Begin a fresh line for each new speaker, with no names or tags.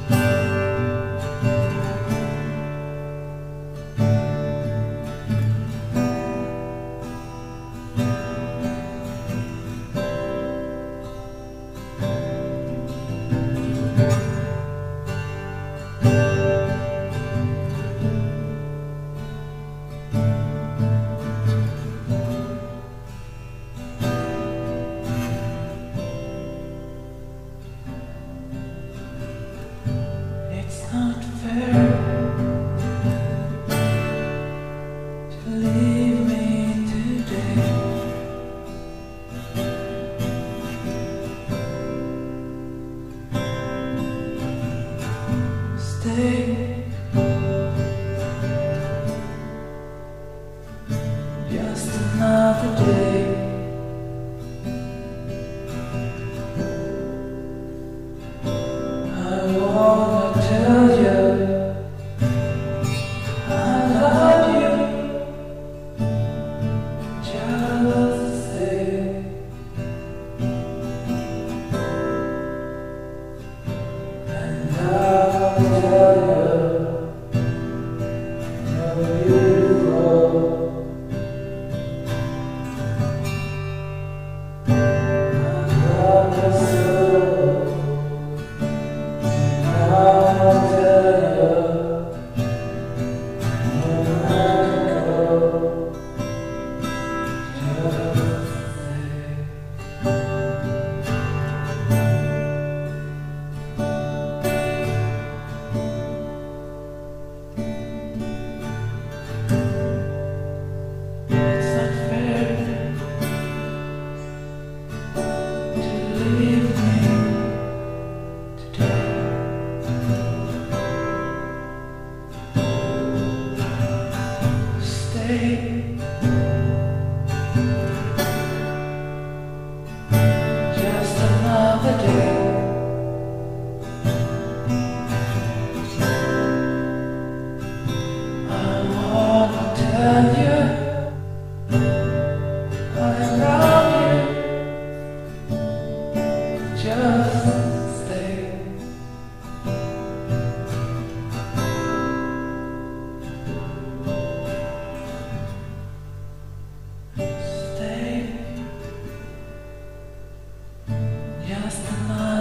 Not fair to leave me today. Stay just another day. I wanna tell you I love you just the same. And I'll tell you you're beautiful. I love you so. I'll tell you, when I go, just say. It's not fair to leave me today. Stay just another day. I wanna tell you I love you. Just stay. Stay just another